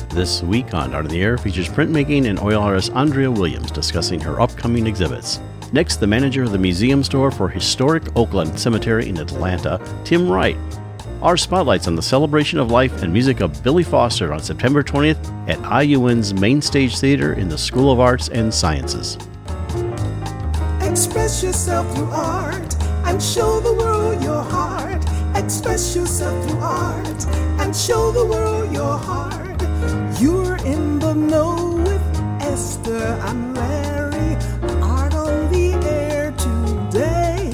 This week on Art on the Air features printmaking and oil artist Andrea Williams discussing her upcoming exhibits. Next, the manager of the museum store for historic Oakland Cemetery in Atlanta, Tim Wright. Our spotlights on the celebration of life and music of Billy Foster on September 20th at IUN's Main Stage Theater in the School of Arts and Sciences. Express yourself through art and show the world your heart. Express yourself through art and show the world your heart. You're in the know with Esther and Larry. Art on the air today.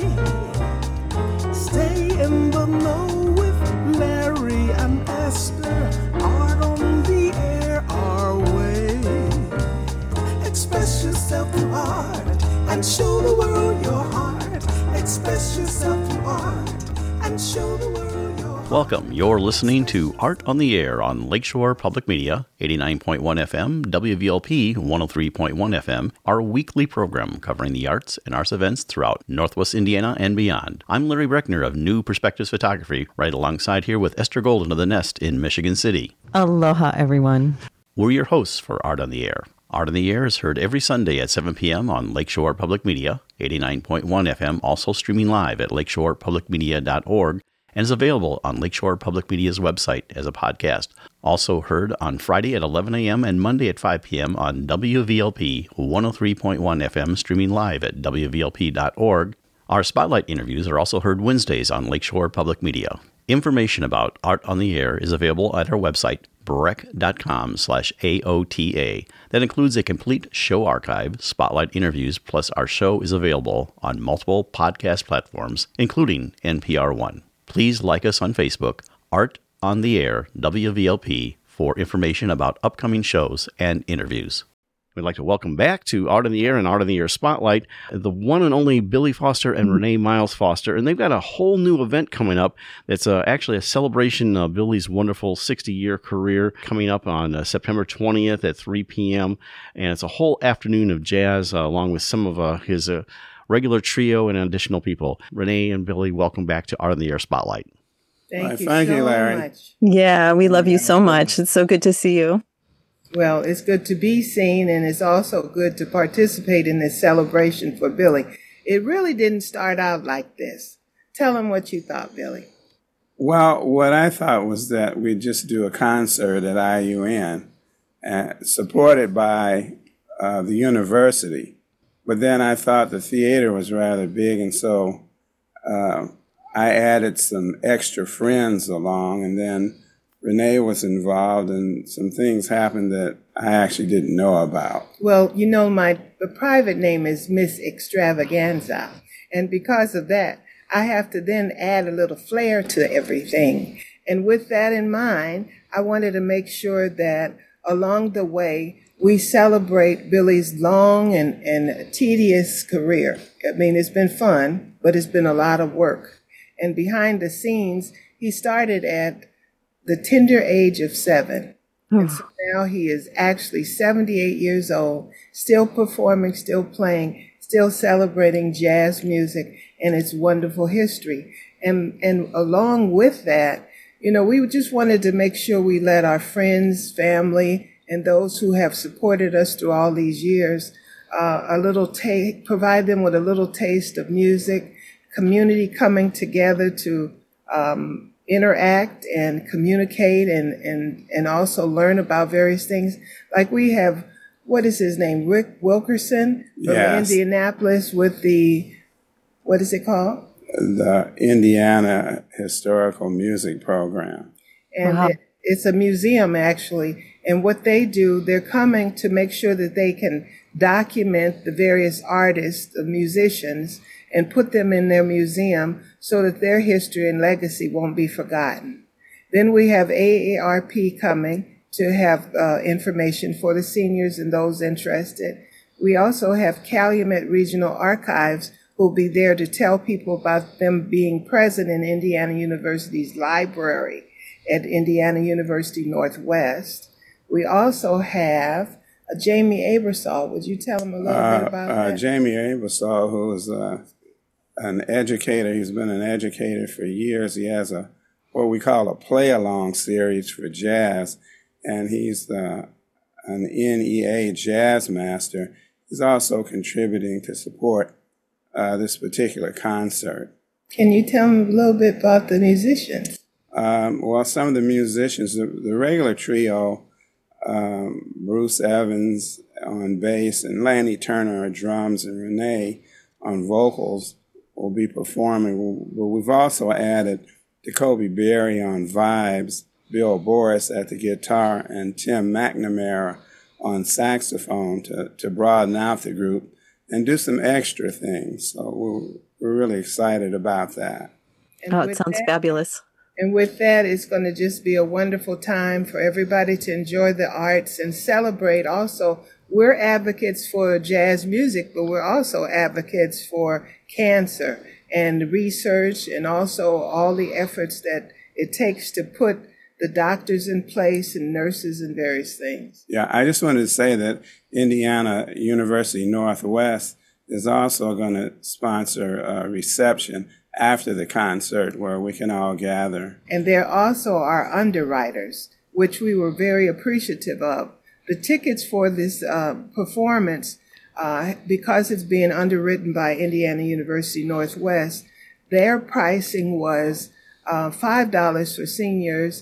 Stay in the know with Larry and Esther. Art on the air our way. Express yourself through art and show the world your heart. Express yourself through art and show the world your heart. Welcome. You're listening to Art on the Air on Lakeshore Public Media, 89.1 FM, WVLP 103.1 FM, our weekly program covering the arts and arts events throughout Northwest Indiana and beyond. I'm Larry Breckner of New Perspectives Photography, right alongside here with Esther Golden of The Nest in Michigan City. Aloha, everyone. We're your hosts for Art on the Air. Art on the Air is heard every Sunday at 7 p.m. on Lakeshore Public Media, 89.1 FM, also streaming live at lakeshorepublicmedia.org, and is available on Lakeshore Public Media's website as a podcast. Also heard on Friday at 11 a.m. and Monday at 5 p.m. on WVLP 103.1 FM, streaming live at wvlp.org. Our spotlight interviews are also heard Wednesdays on Lakeshore Public Media. Information about Art on the Air is available at our website, breck.com/AOTA. That includes a complete show archive, spotlight interviews, plus our show is available on multiple podcast platforms, including NPR One. Please like us on Facebook, Art on the Air, WVLP, for information about upcoming shows and interviews. We'd like to welcome back to Art on the Air and Art on the Air Spotlight, the one and only Billy Foster and Renee Miles Foster. And they've got a whole new event coming up. It's actually a celebration of Billy's wonderful 60-year career coming up on September 20th at 3 p.m. And it's a whole afternoon of jazz along with some of his regular trio and additional people. Renee and Billy, welcome back to Art on the Air Spotlight. Thank you so Larry. much. Yeah, we love you so much. It's so good to see you. Well, it's good to be seen, and it's also good to participate in this celebration for Billy. It really didn't start out like this. Tell them what you thought, Billy. Well, what I thought was that we'd just do a concert at IUN, supported by the university. But then I thought the theater was rather big, and so I added some extra friends along, and then Renee was involved, and some things happened that I actually didn't know about. Well, you know, the private name is Miss Extravaganza, and because of that, I have to then add a little flair to everything. And with that in mind, I wanted to make sure that along the way, we celebrate Billy's long and tedious career. I mean, it's been fun, but it's been a lot of work. And behind the scenes, he started at the tender age of 7. And so now he is actually 78 years old, still performing, still playing, still celebrating jazz music and its wonderful history. And along with that, you know, we just wanted to make sure we let our friends, family, and those who have supported us through all these years, provide them with a little taste of music, community coming together to interact and communicate and also learn about various things. Like we have, what is his name? Rick Wilkerson from Indianapolis with what is it called? The Indiana Historical Music Program. And it's a museum, actually. And what they do, they're coming to make sure that they can document the various artists, the musicians, and put them in their museum so that their history and legacy won't be forgotten. Then we have AARP coming to have information for the seniors and those interested. We also have Calumet Regional Archives who will be there to tell people about them being present in Indiana University's library at Indiana University Northwest. We also have Jamie Abersol. Would you tell him a little bit about that? Jamie Abersol, who is an educator. He's been an educator for years. He has what we call a play-along series for jazz, and he's an NEA jazz master. He's also contributing to support this particular concert. Can you tell me a little bit about the musicians? Well, some of the musicians, the regular trio, Bruce Evans on bass and Lanny Turner on drums and Renee on vocals will be performing. But we've also added Jacoby Berry on vibes, Bill Boris at the guitar, and Tim McNamara on saxophone to broaden out the group and do some extra things. So we're really excited about that. And Oh, it sounds fabulous. And with that, it's going to just be a wonderful time for everybody to enjoy the arts and celebrate. Also, we're advocates for jazz music, but we're also advocates for cancer and research, and also all the efforts that it takes to put the doctors in place and nurses and various things. Yeah, I just wanted to say that Indiana University Northwest is also going to sponsor a reception after the concert where we can all gather. And there also are underwriters, which we were very appreciative of. The tickets for this performance, because it's being underwritten by Indiana University Northwest, their pricing was $5 for seniors,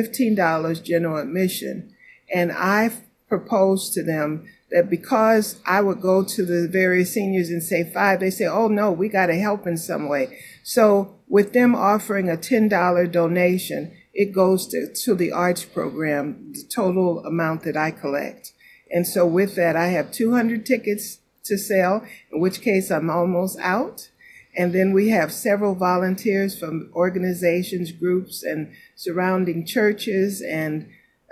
$15 general admission. And I proposed to them that because I would go to the various seniors and say $5, they say, oh no, we got to help in some way. So with them offering a $10 donation, it goes to the arts program, the total amount that I collect. And so with that, I have 200 tickets to sell, in which case I'm almost out. And then we have several volunteers from organizations, groups, and surrounding churches and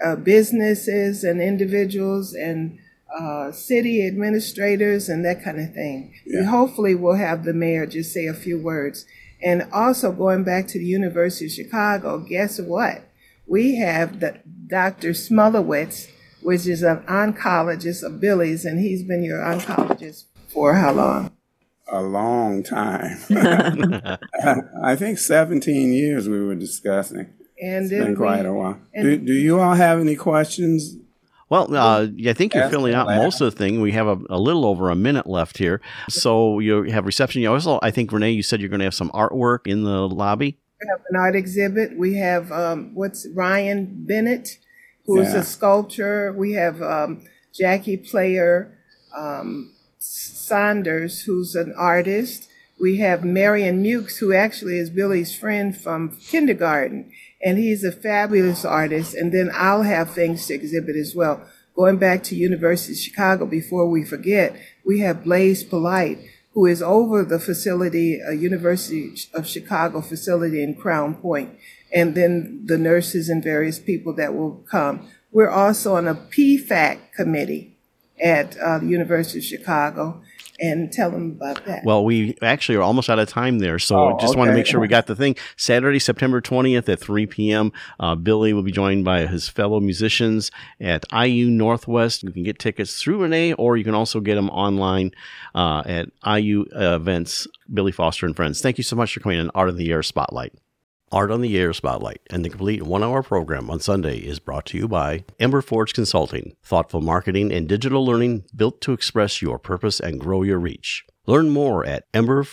businesses and individuals and city administrators and that kind of thing. Yeah. We hopefully will have the mayor just say a few words. And also going back to the University of Chicago, guess what? We have Dr. Smulowitz, which is an oncologist of Billy's, and he's been your oncologist for how long? A long time. I think 17 years we were discussing. And It's been quite a while. Do you all have any questions? Well, I think you're Ask filling out Atlanta. most of the thing. We have a little over a minute left here. So you have reception. You also, I think, Renee, you said you're going to have some artwork in the lobby. We have an art exhibit. We have Ryan Bennett, who's Yeah. a sculptor. We have Jackie Player Saunders, who's an artist. We have Marion Mukes, who actually is Billy's friend from kindergarten, and he's a fabulous artist. And then I'll have things to exhibit as well. Going back to University of Chicago, before we forget, we have Blaze Polite, who is over the facility, University of Chicago facility in Crown Point, and then the nurses and various people that will come. We're also on a PFAC committee at the University of Chicago, and tell them about that. Well, we actually are almost out of time there, so just want to okay. make sure we got the thing. Saturday, September 20th at 3 p.m., Billy will be joined by his fellow musicians at IU Northwest. You can get tickets through Renee, or you can also get them online at IU events, Billy Foster and Friends. Thank you so much for coming in Art on the Air Spotlight. Art on the Air Spotlight and the complete one-hour program on Sunday is brought to you by Ember Forge Consulting, thoughtful marketing and digital learning built to express your purpose and grow your reach. Learn more at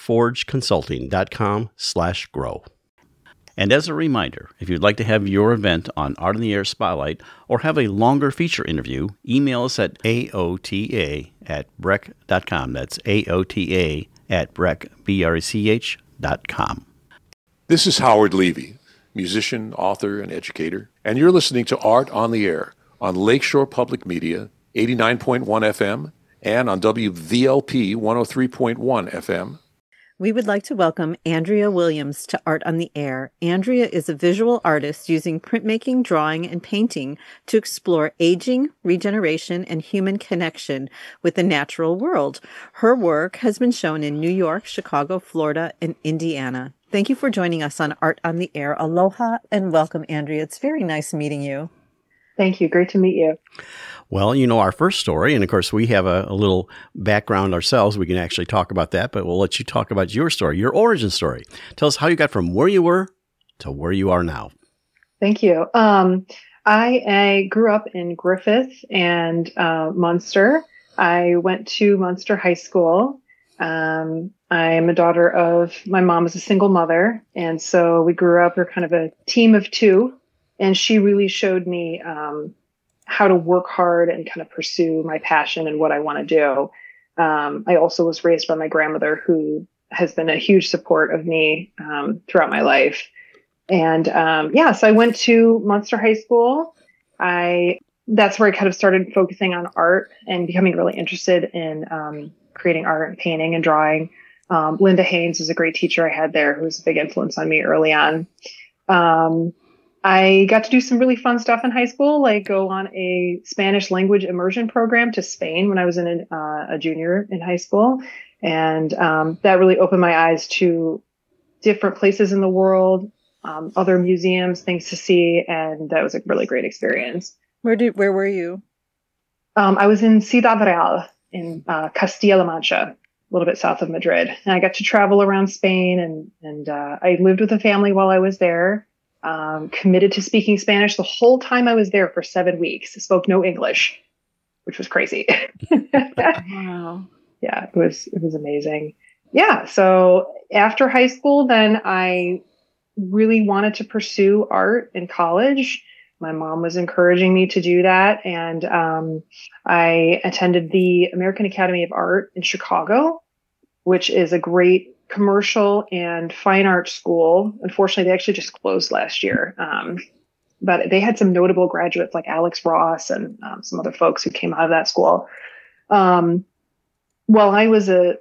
emberforgeconsulting.com/grow. And as a reminder, if you'd like to have your event on Art on the Air Spotlight or have a longer feature interview, email us at aota@brech.com. That's aota@brech.com. This is Howard Levy, musician, author, and educator, and you're listening to Art on the Air on Lakeshore Public Media, 89.1 FM, and on WVLP 103.1 FM. We would like to welcome Andrea Williams to Art on the Air. Andrea is a visual artist using printmaking, drawing, and painting to explore aging, regeneration, and human connection with the natural world. Her work has been shown in New York, Chicago, Florida, and Indiana. Thank you for joining us on Art on the Air. Aloha and welcome, Andrea. It's very nice meeting you. Thank you. Great to meet you. Well, you know our first story, and of course we have a little background ourselves. We can actually talk about that, but we'll let you talk about your story, your origin story. Tell us how you got from where you were to where you are now. Thank you. I grew up in Griffith and Munster. I went to Munster High School. I am a daughter of, my mom was a single mother. And so we grew up, we're kind of a team of two. And she really showed me how to work hard and kind of pursue my passion and what I want to do. I also was raised by my grandmother, who has been a huge support of me throughout my life. And so I went to Munster High School. That's where I kind of started focusing on art and becoming really interested in creating art and painting and drawing. Linda Haynes was a great teacher I had there who was a big influence on me early on. I got to do some really fun stuff in high school, like go on a Spanish language immersion program to Spain when I was a junior in high school. And that really opened my eyes to different places in the world, other museums, things to see. And that was a really great experience. Where were you? I was in Ciudad Real in Castilla-La Mancha, a little bit south of Madrid. And I got to travel around Spain and I lived with a family while I was there. Committed to speaking Spanish the whole time I was there for 7 weeks. I spoke no English, which was crazy. Wow. Yeah, it was amazing. Yeah. So after high school, then I really wanted to pursue art in college. My mom was encouraging me to do that. And I attended the American Academy of Art in Chicago, which is a great commercial and fine arts school. Unfortunately, they actually just closed last year. But they had some notable graduates like Alex Ross and some other folks who came out of that school. When I was a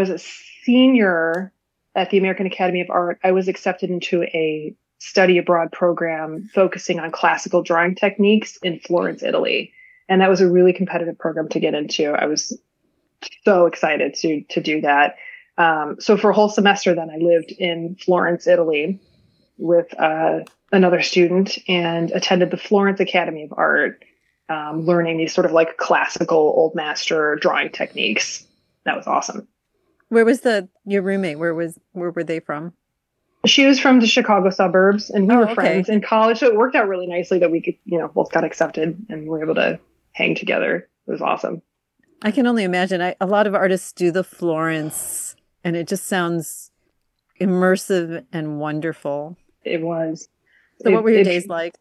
senior at the American Academy of Art, I was accepted into a study abroad program focusing on classical drawing techniques in Florence, Italy. And that was a really competitive program to get into. I was so excited to do that. So for a whole semester, then I lived in Florence, Italy with another student and attended the Florence Academy of Art, learning these sort of like classical old master drawing techniques. That was awesome. Where was your roommate? Where were they from? She was from the Chicago suburbs, and we were okay. friends in college. So it worked out really nicely that we could, both got accepted and were able to hang together. It was awesome. I can only imagine. A lot of artists do the Florence, and it just sounds immersive and wonderful. It was. So what were your days like?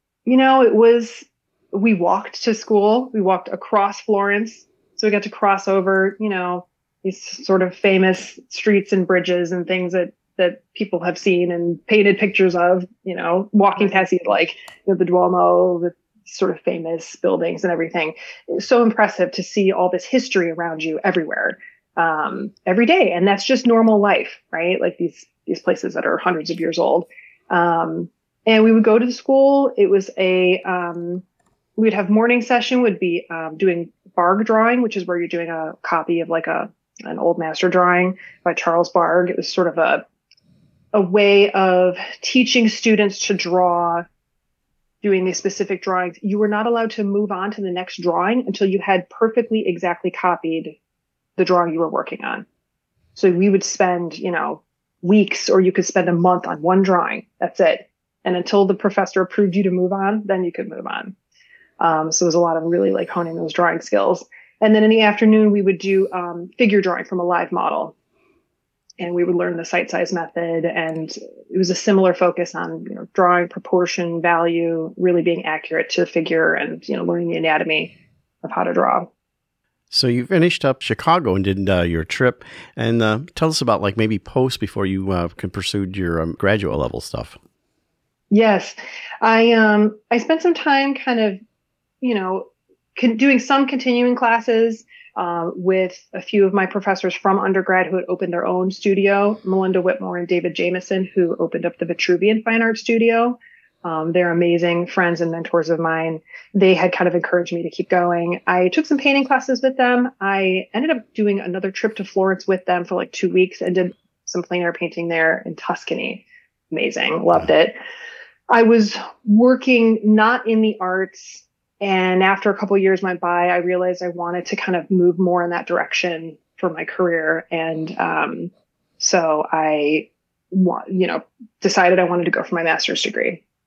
We walked to school. We walked across Florence. So we got to cross over, these sort of famous streets and bridges and things that people have seen and painted pictures of, walking past the Duomo, the sort of famous buildings and everything. It was so impressive to see all this history around you everywhere, every day. And that's just normal life, right? Like these places that are hundreds of years old. And we would go to the school. It was we'd have morning session, would be doing Bargue drawing, which is where you're doing a copy of like an old master drawing by Charles Bargue. It was sort of a way of teaching students to draw, doing these specific drawings. You were not allowed to move on to the next drawing until you had perfectly exactly copied the drawing you were working on. So we would spend, weeks, or you could spend a month on one drawing. That's it. And until the professor approved you to move on, then you could move on. So it was a lot of really like honing those drawing skills. And then in the afternoon, we would do figure drawing from a live model. And we would learn the sight size method. And it was a similar focus on drawing proportion, value, really being accurate to the figure and, learning the anatomy of how to draw. So you finished up Chicago and did your trip. And tell us about maybe before you pursued your graduate level stuff. Yes. I spent some time kind of, doing some continuing classes with a few of my professors from undergrad who had opened their own studio, Melinda Whitmore and David Jameson, who opened up the Vitruvian Fine Art Studio. They're amazing friends and mentors of mine. They had kind of encouraged me to keep going. I took some painting classes with them. I ended up doing another trip to Florence with them for 2 weeks and did some plein air painting there in Tuscany. Amazing. Loved it. I was working not in the arts. And after a couple of years went by, I realized I wanted to kind of move more in that direction for my career. And so I, decided I wanted to go for my master's degree.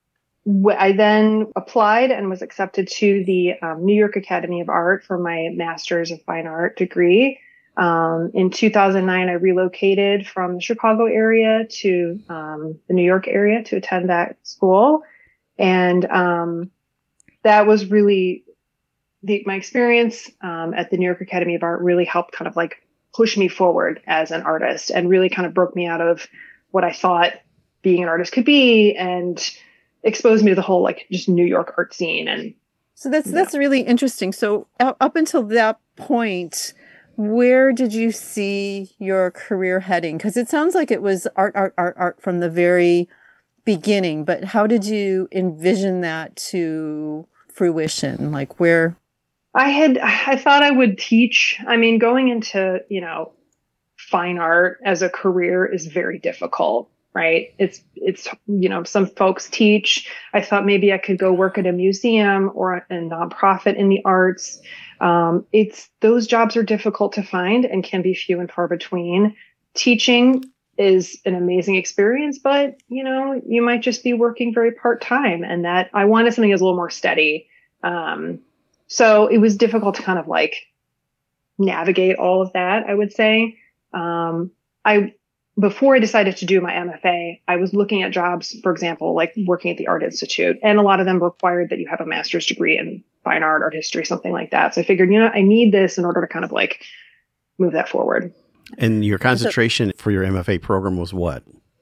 I then applied and was accepted to the New York Academy of Art for my Master's of Fine Art degree. In 2009, I relocated from the Chicago area to the New York area to attend that school. And that was really my experience at the New York Academy of Art really helped kind of like push me forward as an artist and really kind of broke me out of what I thought being an artist could be and exposed me to the whole like just New York art scene. And so that's really interesting. So up until that point, where did you see your career heading? Because it sounds like it was art from the very beginning, but how did you envision that to fruition? Like where? I thought I would teach. I mean, going into, fine art as a career is very difficult, right? It's, some folks teach. I thought maybe I could go work at a museum or a nonprofit in the arts. Those jobs are difficult to find and can be few and far between. Teaching is an amazing experience, but you might just be working very part-time, and that I wanted something that's a little more steady. So it was difficult to kind of like navigate all of that, I would say. Before I decided to do my MFA, I was looking at jobs, for example, like working at the Art Institute, and a lot of them required that you have a master's degree in fine art, art history, something like that. So I figured, I need this in order to kind of like move that forward. And your concentration for your MFA program was what?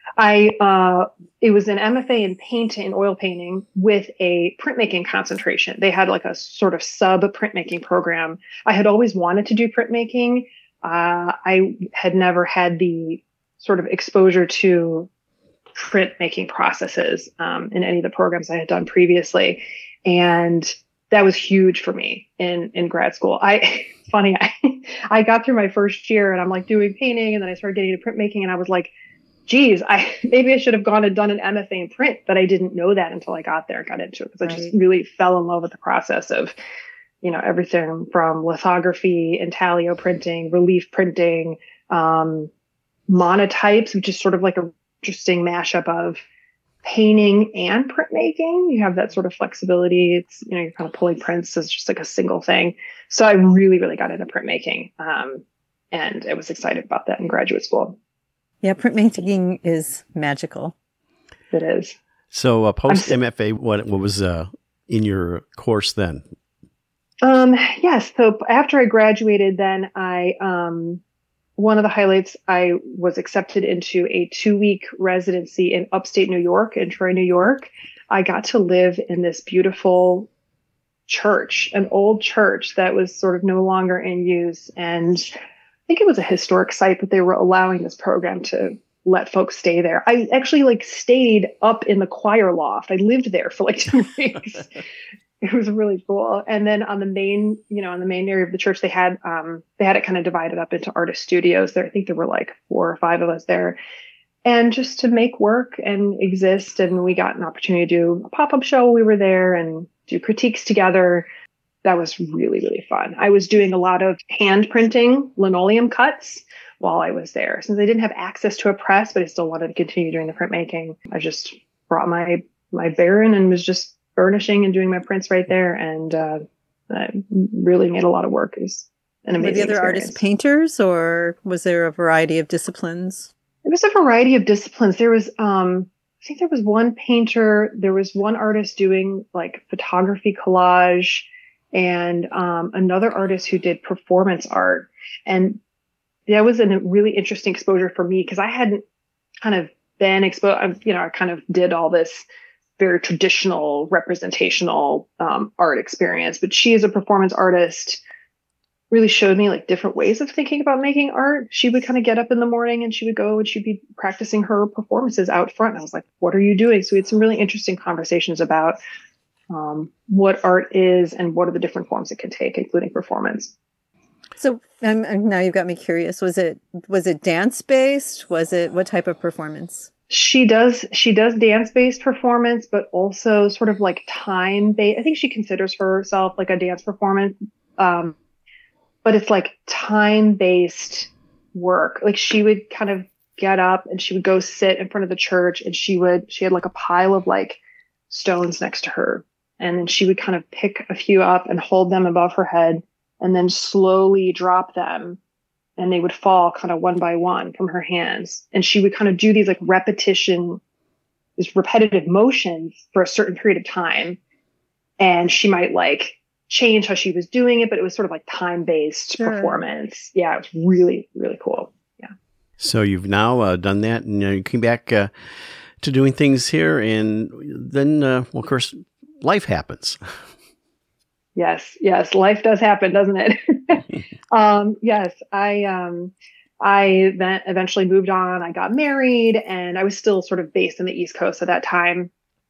It was an MFA in painting, oil painting, with a printmaking concentration. They had like a sort of sub printmaking program. I had always wanted to do printmaking. I had never had the sort of exposure to printmaking processes in any of the programs I had done previously, and that was huge for me in grad school. I got through my first year and I'm like doing painting, and then I started getting into printmaking, and I was like, geez, maybe I should have gone and done an MFA in print, but I didn't know that until I got there and got into it, because I just really fell in love with the process of, everything from lithography, intaglio printing, relief printing, monotypes, which is sort of like a interesting mashup of painting and printmaking. You have that sort of flexibility. It's, you're kind of pulling prints as just like a single thing. So I really, really got into printmaking. And I was excited about that in graduate school. Yeah, printmaking is magical. It is. So post MFA, what was in your course then? Yes. So after I graduated, then one of the highlights, I was accepted into a 2-week residency in upstate New York, in Troy, New York. I got to live in this beautiful church, an old church that was sort of no longer in use. And I think it was a historic site, but they were allowing this program to let folks stay there. I actually stayed up in the choir loft. I lived there for 2 weeks. It was really cool. And then on the main, on the main area of the church, they had it kind of divided up into artist studios there. I think there were 4 or 5 of us there, and just to make work and exist. And we got an opportunity to do a pop-up show while we were there and do critiques together. That was really, really fun. I was doing a lot of hand printing linoleum cuts while I was there. Since I didn't have access to a press, but I still wanted to continue doing the printmaking, I just brought my Baron and was just burnishing and doing my prints right there. And I really made a lot of work. It was an amazing experience. Were the other artists painters, or was there a variety of disciplines? It was a variety of disciplines. There was, I think there was one painter. There was one artist doing photography collage, and another artist who did performance art. And that was a really interesting exposure for me, because I hadn't kind of been exposed. I kind of did all this very traditional representational art experience, but she, as a performance artist, really showed me different ways of thinking about making art. She would kind of get up in the morning and she would go and she'd be practicing her performances out front. And I was like, what are you doing? So we had some really interesting conversations about what art is and what are the different forms it can take, including performance. So now you've got me curious. Was it dance based? What type of performance? She does dance based performance, but also sort of time based. I think she considers herself a dance performance, but it's time based work. She would kind of get up and she would go sit in front of the church, and she had a pile of stones next to her. And then she would kind of pick a few up and hold them above her head and then slowly drop them. And they would fall kind of one by one from her hands. And she would kind of do these like these repetitive motions for a certain period of time. And she might like change how she was doing it, but it was sort of like time-based performance. Yeah, it was really, really cool. Yeah. So you've now done that, and you came back to doing things here, and then, well, of course, life happens. Yes, life does happen, doesn't it? Yes, I then eventually moved on. I got married, and I was still sort of based in the East Coast at that time.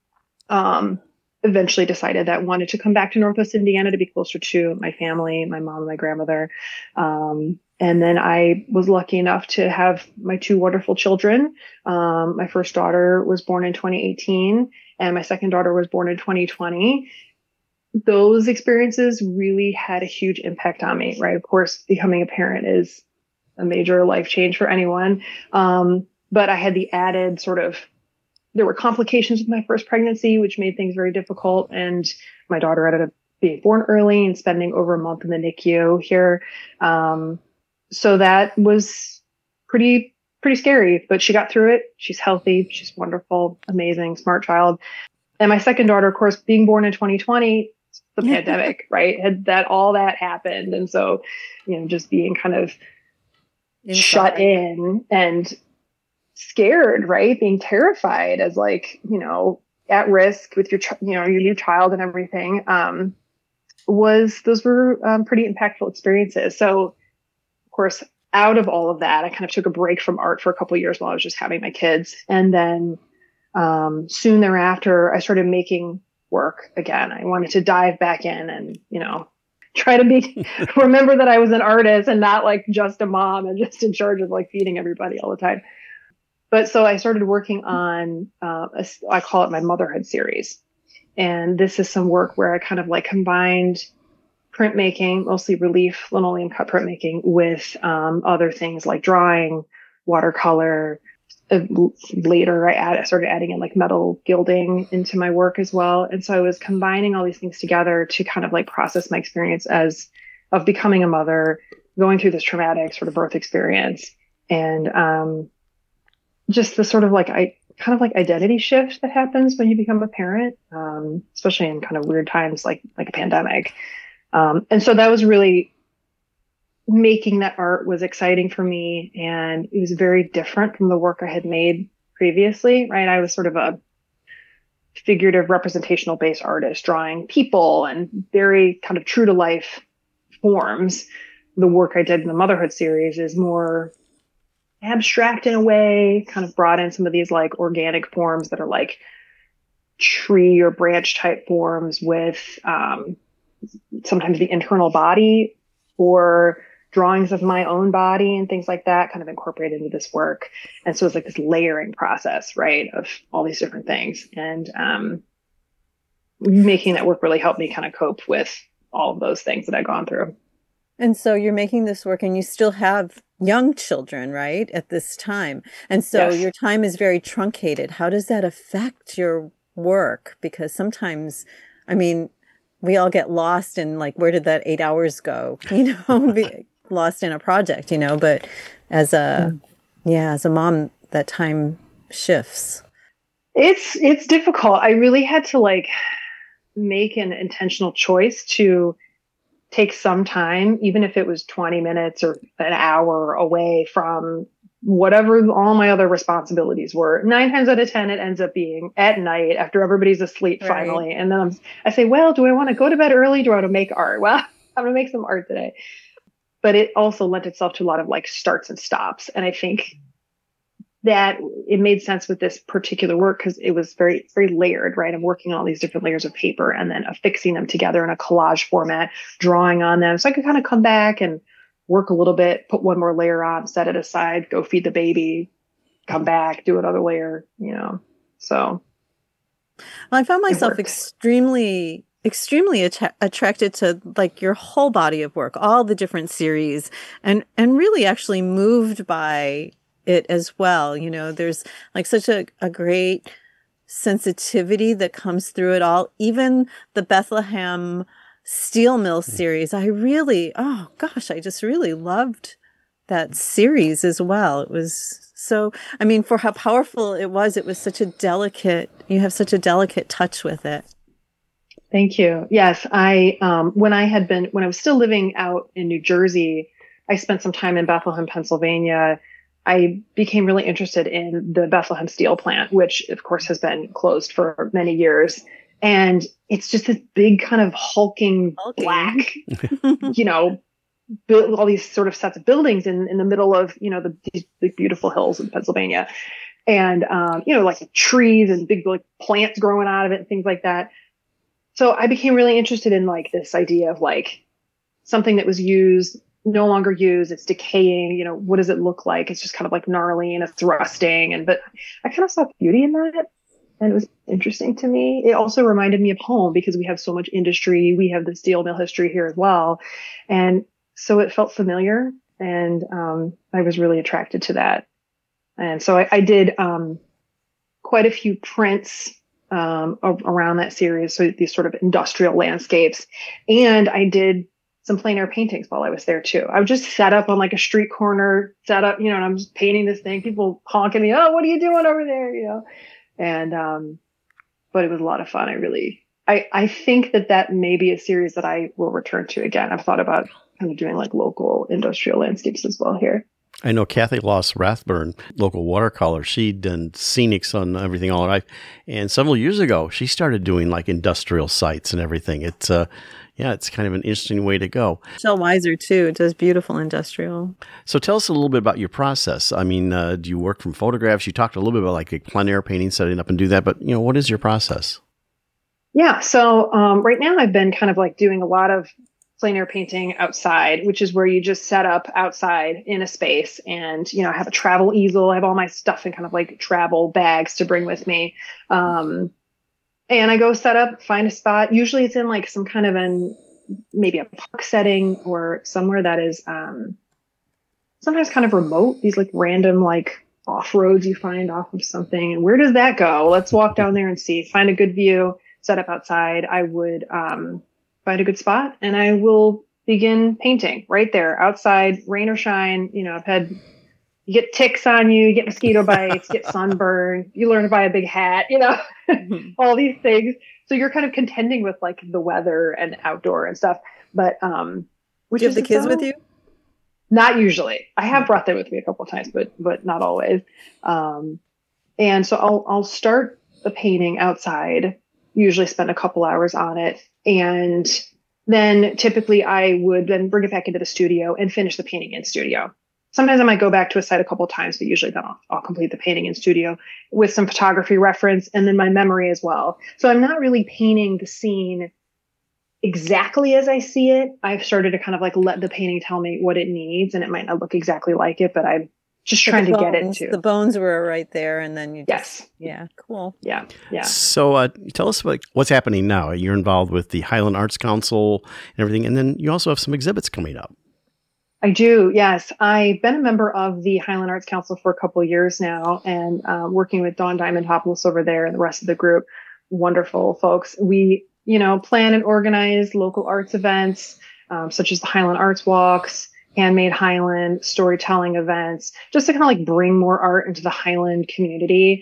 Eventually decided that I wanted to come back to Northwest Indiana to be closer to my family, my mom and my grandmother. And then I was lucky enough to have my two wonderful children. My first daughter was born in 2018, and my second daughter was born in 2020. Those experiences really had a huge impact on me, right? Of course, becoming a parent is a major life change for anyone. But I had the added there were complications with my first pregnancy, which made things very difficult. And my daughter ended up being born early and spending over a month in the NICU here. So that was pretty scary, but she got through it. She's healthy. She's wonderful, amazing, smart child. And my second daughter, of course, being born in 2020, the pandemic, right? All that happened. And so, just being kind of shut in and scared, right? Being terrified as at risk with your new child and everything, those were pretty impactful experiences. So of course, out of all of that, I kind of took a break from art for a couple of years while I was just having my kids. And then soon thereafter, I started making work again. I wanted to dive back in and, try to remember that I was an artist and not like just a mom and just in charge of like feeding everybody all the time. But so I started working on, I call it my motherhood series. And this is some work where I kind of like combined printmaking, mostly relief, linoleum cut printmaking with other things like drawing, watercolor. Later, I started adding in like metal gilding into my work as well. And so I was combining all these things together to kind of like process my experience of becoming a mother, going through this traumatic sort of birth experience, and just the sort of like identity shift that happens when you become a parent, especially in kind of weird times like a pandemic. And so that was really making that art was exciting for me. And it was very different from the work I had made previously, right? I was sort of a figurative representational based artist, drawing people and very kind of true to life forms. The work I did in the motherhood series is more abstract in a way, kind of brought in some of these like organic forms that are like tree or branch type forms with sometimes the internal body or drawings of my own body and things like that kind of incorporated into this work. And so it's like this layering process, right, of all these different things. And making that work really helped me kind of cope with all of those things that I'd gone through. And so you're making this work and you still have young children, right, at this time. And so Your time is very truncated. How does that affect your work? Because sometimes, we all get lost in like, where did that 8 hours go? Lost in a project, but as a mom, that time shifts. It's difficult. I really had to like make an intentional choice to take some time, even if it was 20 minutes or an hour away from whatever all my other responsibilities were. 9 times out of 10, it ends up being at night after everybody's asleep finally. And then I say, well, do I want to go to bed early? Do I want to make art? Well, I'm going to make some art today. But it also lent itself to a lot of like starts and stops. And I think that it made sense with this particular work because it was very, very layered, right? I'm working on all these different layers of paper and then affixing them together in a collage format, drawing on them. So I could kind of come back and work a little bit, put one more layer on, set it aside, go feed the baby, come back, do another layer, so. Well, I found myself extremely attracted to like your whole body of work, all the different series, and really actually moved by it as well. There's like such a great sensitivity that comes through it all. Even the Bethlehem Steel Mill series, I just really loved that series as well. It was so, I mean, for how powerful it was such a delicate, you have such a delicate touch with it. Thank you. Yes, when I was still living out in New Jersey, I spent some time in Bethlehem, Pennsylvania. I became really interested in the Bethlehem steel plant, which of course has been closed for many years. And it's just this big kind of hulking. Black, built all these sort of sets of buildings in the middle of, these big, beautiful hills in Pennsylvania. And, like trees and big like plants growing out of it and things like that. So I became really interested in like this idea of like something that was used, no longer used, it's decaying, what does it look like? It's just kind of like gnarly and it's rusting. But I kind of saw beauty in that. And it was interesting to me. It also reminded me of home because we have so much industry. We have the steel mill history here as well. And so it felt familiar. And I was really attracted to that. And so I did quite a few prints around that series. So these sort of industrial landscapes. And I did some plein air paintings while I was there too. I would just set up on like a street corner, and I'm just painting this thing. People honking me, "Oh, what are you doing over there?" And, but it was a lot of fun. I think that may be a series that I will return to again. I've thought about kind of doing like local industrial landscapes as well here. I know Kathy Loss Rathburn, local watercolor. She'd done scenics on everything all her life. And several years ago, she started doing like industrial sites and everything. It's, it's kind of an interesting way to go. Michelle Weiser, too, does beautiful industrial. So tell us a little bit about your process. I mean, do you work from photographs? You talked a little bit about like a plein air painting, setting up and do that. But, what is your process? Yeah. So right now I've been kind of like doing a lot of plein air painting outside, which is where you just set up outside in a space and, I have a travel easel. I have all my stuff in kind of like travel bags to bring with me. And I go set up, find a spot. Usually it's in like some kind of maybe a park setting or somewhere that is sometimes kind of remote. These like random like off roads you find off of something. And where does that go? Let's walk down there and see. Find a good view, set up outside. I would find a good spot and I will begin painting right there outside, rain or shine. You get ticks on you, get mosquito bites, get sunburn, you learn to buy a big hat, all these things. So you're kind of contending with like the weather and outdoor and stuff. But, do you have the kids with you? Not usually. I have brought them with me a couple of times, but not always. And so I'll start the painting outside, usually spend a couple hours on it. And then typically I would then bring it back into the studio and finish the painting in studio. Sometimes I might go back to a site a couple of times, but usually then I'll complete the painting in studio with some photography reference and then my memory as well. So I'm not really painting the scene exactly as I see it. I've started to kind of like let the painting tell me what it needs, and it might not look exactly like it, but I'm just trying to get it to. The bones were right there, and then you just, yes. Yeah, cool. Yeah. So tell us about what's happening now. You're involved with the Highland Arts Council and everything, and then you also have some exhibits coming up. I do, yes. I've been a member of the Highland Arts Council for a couple of years now, and working with Dawn Diamond-Hopeless over there and the rest of the group. Wonderful folks. We, plan and organize local arts events, such as the Highland Arts Walks, Handmade Highland, storytelling events, just to kind of like bring more art into the Highland community,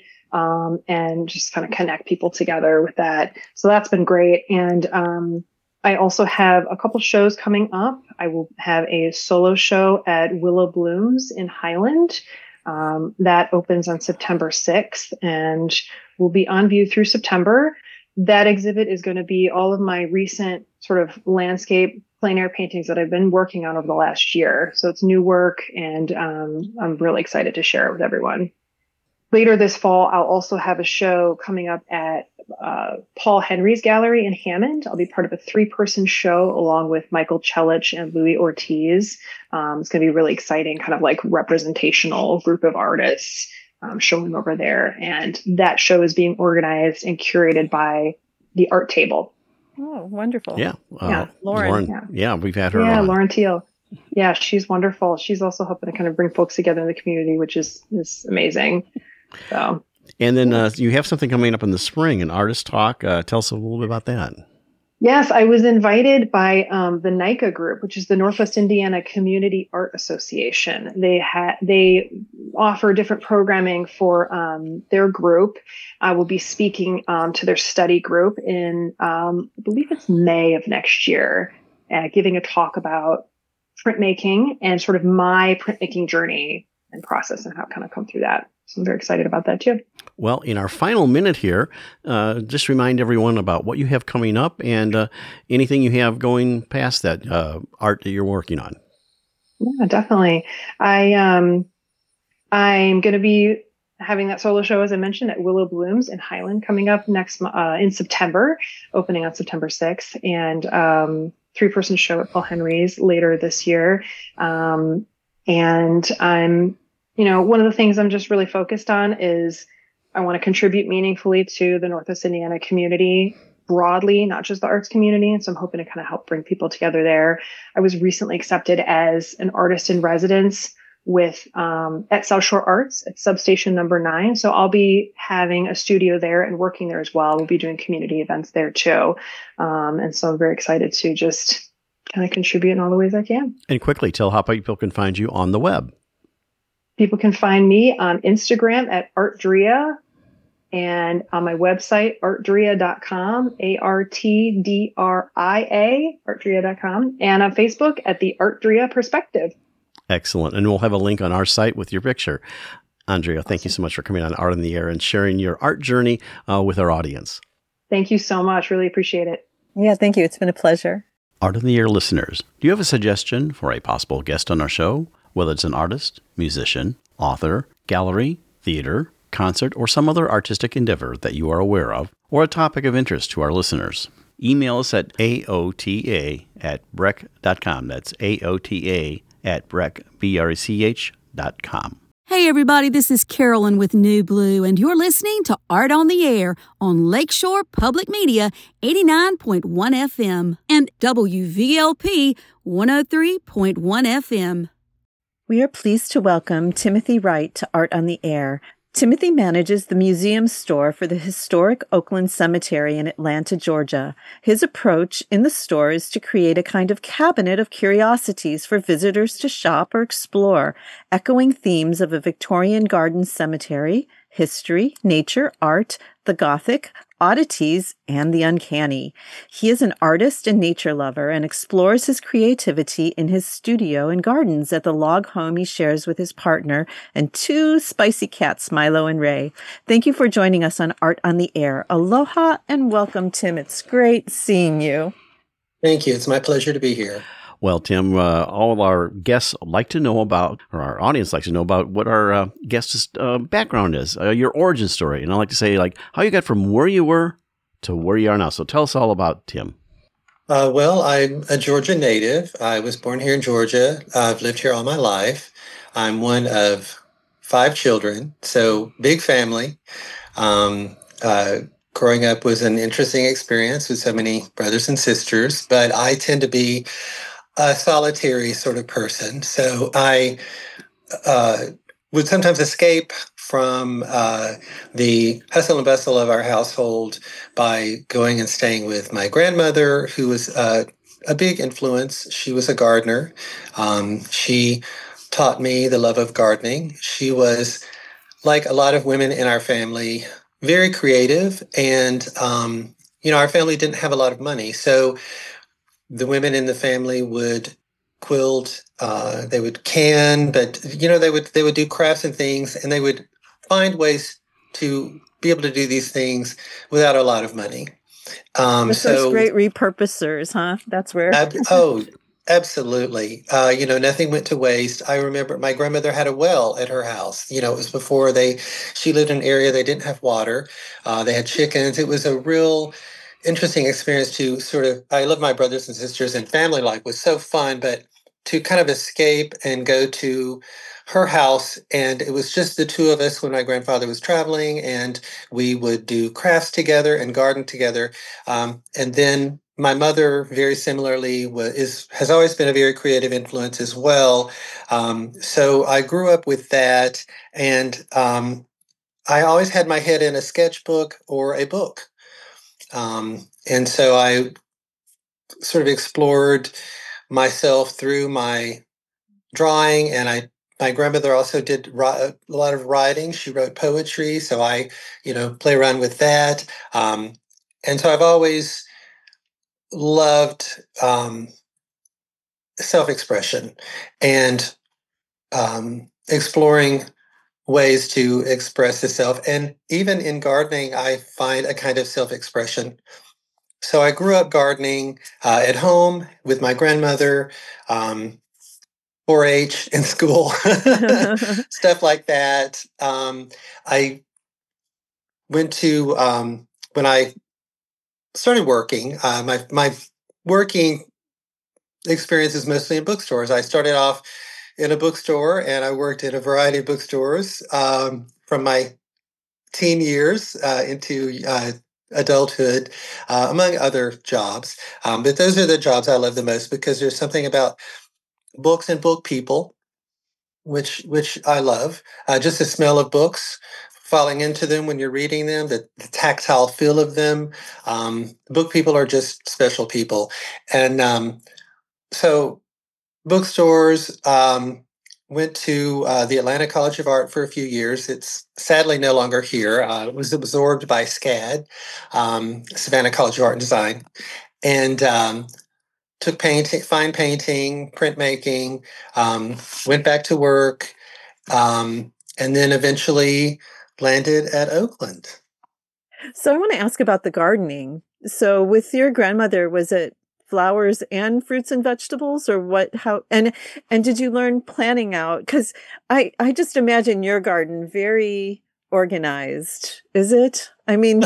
and just kind of connect people together with that. So that's been great. And, I also have a couple shows coming up. I will have a solo show at Willow Blooms in Highland. That opens on September 6th and will be on view through September. That exhibit is going to be all of my recent sort of landscape plein air paintings that I've been working on over the last year. So it's new work, and I'm really excited to share it with everyone. Later this fall, I'll also have a show coming up at Paul Henry's Gallery in Hammond. I'll be part of a 3-person show along with Michael Chelich and Louis Ortiz. It's going to be really exciting, kind of like representational group of artists showing over there. And that show is being organized and curated by the Art Table. Oh, wonderful. Yeah. Lauren. Yeah, we've had her on. Yeah, Lauren Teal. Yeah, she's wonderful. She's also helping to kind of bring folks together in the community, which is amazing. So And then you have something coming up in the spring, an artist talk. Tell us a little bit about that. Yes, I was invited by the NICA group, which is the Northwest Indiana Community Art Association. They offer different programming for their group. I will be speaking to their study group in, I believe it's May of next year, giving a talk about printmaking and sort of my printmaking journey and process and how I've kind of come through that. So I'm very excited about that too. Well, in our final minute here, just remind everyone about what you have coming up and anything you have going past that art that you're working on. Yeah, definitely. I'm going to be having that solo show, as I mentioned, at Willow Blooms in Highland coming up next in September, opening on September 6th, and 3-person show at Paul Henry's later this year. And I'm, one of the things I'm just really focused on is I want to contribute meaningfully to the Northwest Indiana community broadly, not just the arts community. And so I'm hoping to kind of help bring people together there. I was recently accepted as an artist in residence with at South Shore Arts at Substation Number 9. So I'll be having a studio there and working there as well. We'll be doing community events there too. And so I'm very excited to just kind of contribute in all the ways I can. And quickly tell how people can find you on the web. People can find me on Instagram at ArtDrea and on my website, artdrea.com, ARTDRIA, artdrea.com, and on Facebook at the ArtDrea Perspective. Excellent. And we'll have a link on our site with your picture. Andrea, thank you so much for coming on Art on the Air and sharing your art journey with our audience. Thank you so much. Really appreciate it. Yeah, thank you. It's been a pleasure. Art on the Air listeners, do you have a suggestion for a possible guest on our show? Whether it's an artist, musician, author, gallery, theater, concert, or some other artistic endeavor that you are aware of, or a topic of interest to our listeners. Email us at aota@brech.com. That's aota@brech.com. Hey everybody, this is Carolyn with New Blue, and you're listening to Art on the Air on Lakeshore Public Media 89.1 FM and WVLP 103.1 FM. We are pleased to welcome Timothy Wright to Art on the Air. Timothy manages the museum store for the historic Oakland Cemetery in Atlanta, Georgia. His approach in the store is to create a kind of cabinet of curiosities for visitors to shop or explore, echoing themes of a Victorian garden cemetery, history, nature, art, the Gothic, oddities, and the uncanny. He is an artist and nature lover and explores his creativity in his studio and gardens at the log home he shares with his partner and 2 spicy cats, Milo and Ray. Thank you for joining us on Art on the Air. Aloha and welcome, Tim. It's great seeing you. Thank you. It's my pleasure to be here. Well, Tim, all of our guests like to know about, or our audience likes to know about what our guest's background is, your origin story. And I like to say, like, how you got from where you were to where you are now. So tell us all about Tim. Well, I'm a Georgia native. I was born here in Georgia. I've lived here all my life. I'm one of 5 children, so big family. Growing up was an interesting experience with so many brothers and sisters, but I tend to be a solitary sort of person. So I would sometimes escape from the hustle and bustle of our household by going and staying with my grandmother, who was a big influence. She was a gardener. She taught me the love of gardening. She was, like a lot of women in our family, very creative. And, our family didn't have a lot of money. So the women in the family would quilt, they would can, but they would do crafts and things, and they would find ways to be able to do these things without a lot of money. Those great repurposers, huh? That's where. Absolutely. Nothing went to waste. I remember my grandmother had a well at her house. It was before she lived in an area they didn't have water. They had chickens. It was a real interesting experience to I love my brothers and sisters, and family life was so fun, but to kind of escape and go to her house. And it was just the 2 of us when my grandfather was traveling, and we would do crafts together and garden together. And then my mother, very similarly, has always been a very creative influence as well. So I grew up with that, and I always had my head in a sketchbook or a book. And so I sort of explored myself through my drawing, and my grandmother also did a lot of writing. She wrote poetry, so I, play around with that. And so I've always loved self-expression and exploring ways to express the self. And even in gardening, I find a kind of self-expression. So I grew up gardening at home with my grandmother, 4-H in school, stuff like that. I went to, when I started working, my working experience is mostly in bookstores. I started off in a bookstore, and I worked in a variety of bookstores from my teen years into adulthood, among other jobs. But those are the jobs I love the most, because there's something about books and book people, which I love. Just the smell of books, falling into them when you're reading them, the tactile feel of them. Book people are just special people. And so bookstores, went to the Atlanta College of Art for a few years. It's sadly no longer here. It was absorbed by SCAD, Savannah College of Art and Design, and took fine painting, printmaking, went back to work, and then eventually landed at Oakland. So I want to ask about the gardening. So with your grandmother, was it flowers and fruits and vegetables, or what? How and did you learn planning out? Because I just imagine your garden very organized. Is it? I mean,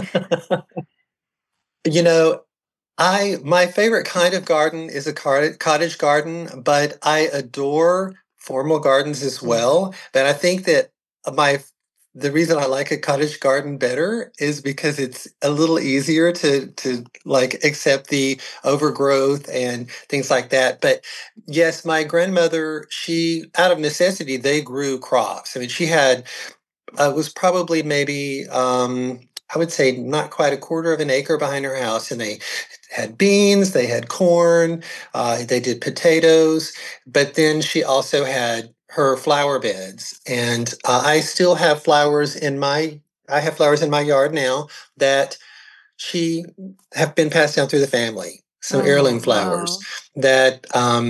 my favorite kind of garden is a cottage garden, but I adore formal gardens as well. But I think that the reason I like a cottage garden better is because it's a little easier to like accept the overgrowth and things like that. But yes, my grandmother, she, out of necessity, they grew crops. I mean, she had, was probably maybe, I would say not quite a quarter of an acre behind her house. And they had beans, they had corn, they did potatoes, but then she also had her flower beds. And I still have flowers in my yard now that have been passed down through the family. Some heirloom flowers that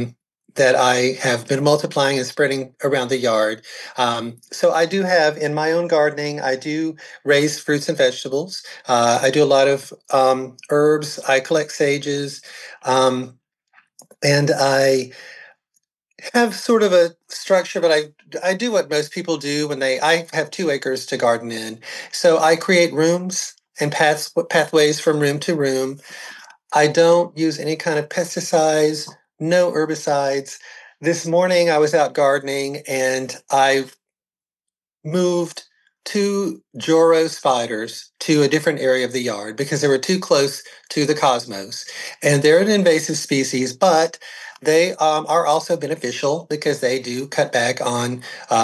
I have been multiplying and spreading around the yard. So I do have, in my own gardening, I do raise fruits and vegetables. I do a lot of herbs. I collect sages. And I have sort of a structure, but I do what most people do I have 2 acres to garden in. So I create rooms and pathways from room to room. I don't use any kind of pesticides, no herbicides. This morning I was out gardening and I moved 2 Joro spiders to a different area of the yard because they were too close to the cosmos. And they're an invasive species, but they are also beneficial because they do cut back on,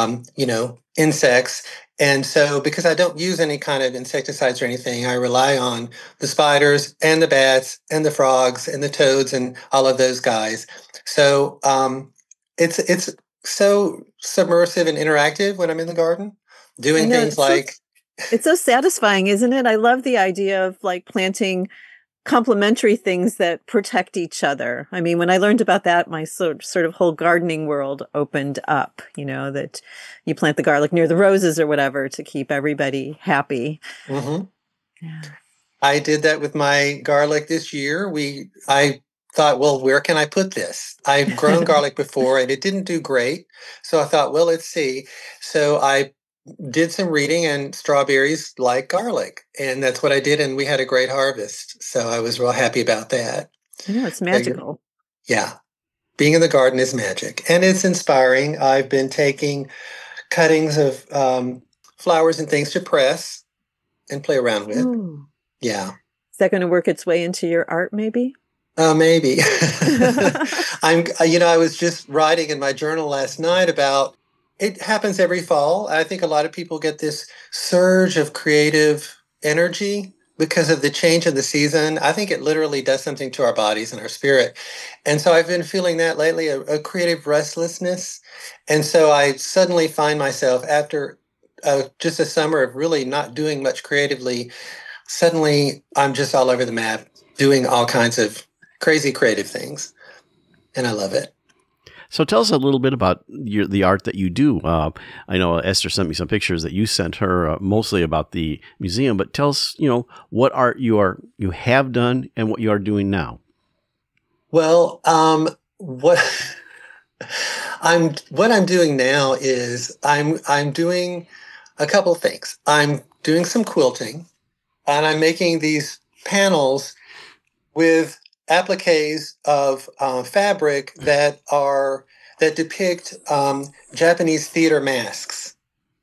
insects. And so because I don't use any kind of insecticides or anything, I rely on the spiders and the bats and the frogs and the toads and all of those guys. So it's so submersive and interactive when I'm in the garden, doing things like... It's so satisfying, isn't it? I love the idea of like planting complementary things that protect each other. I mean, when I learned about that, my sort of whole gardening world opened up, that you plant the garlic near the roses or whatever to keep everybody happy. Mm-hmm. Yeah. I did that with my garlic this year. I thought, well, where can I put this? I've grown garlic before and it didn't do great. So I thought, well, let's see. So I did some reading, and strawberries like garlic. And that's what I did. And we had a great harvest. So I was real happy about that. I know, it's magical. Yeah. Being in the garden is magic. And it's inspiring. I've been taking cuttings of flowers and things to press and play around with. Ooh. Yeah. Is that going to work its way into your art, maybe? Maybe. I was just writing in my journal last night about it happens every fall. I think a lot of people get this surge of creative energy because of the change in the season. I think it literally does something to our bodies and our spirit. And so I've been feeling that lately, a creative restlessness. And so I suddenly find myself after just a summer of really not doing much creatively, suddenly I'm just all over the map doing all kinds of crazy creative things. And I love it. So tell us a little bit about the art that you do. I know Esther sent me some pictures that you sent her, mostly about the museum. But tell us, what art you have done and what you are doing now. Well, what I'm doing now is I'm doing a couple of things. I'm doing some quilting, and I'm making these panels with appliques of fabric that depict Japanese theater masks.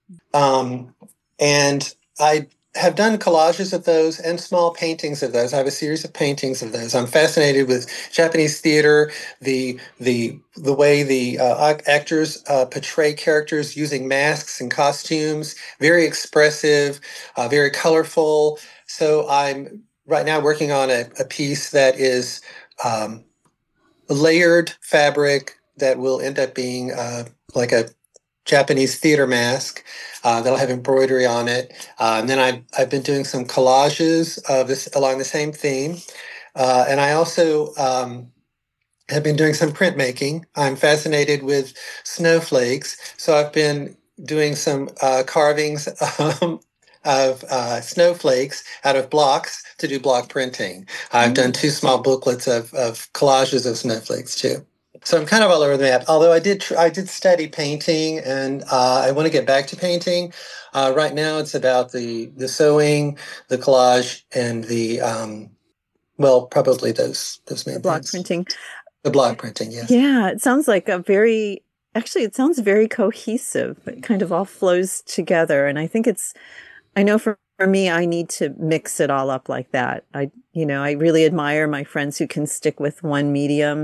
And I have done collages of those and small paintings of those. I have a series of paintings of those. I'm fascinated with Japanese theater, the way the actors portray characters using masks and costumes, very expressive, very colorful. So I'm right now working on a piece that is layered fabric that will end up being like a Japanese theater mask that'll have embroidery on it. And then I've been doing some collages of this along the same theme. And I also have been doing some printmaking. I'm fascinated with snowflakes. So I've been doing some carvings of snowflakes out of blocks to do block printing. I've done 2 small booklets of collages of snowflakes too. So I'm kind of all over the map. Although I did study painting, and I want to get back to painting. Right now, it's about the sewing, the collage, and the probably those main The block things. printing. The block printing, yes. Yeah, it sounds like it sounds very cohesive. It kind of all flows together, and I think I know for me, I need to mix it all up like that. I really admire my friends who can stick with one medium,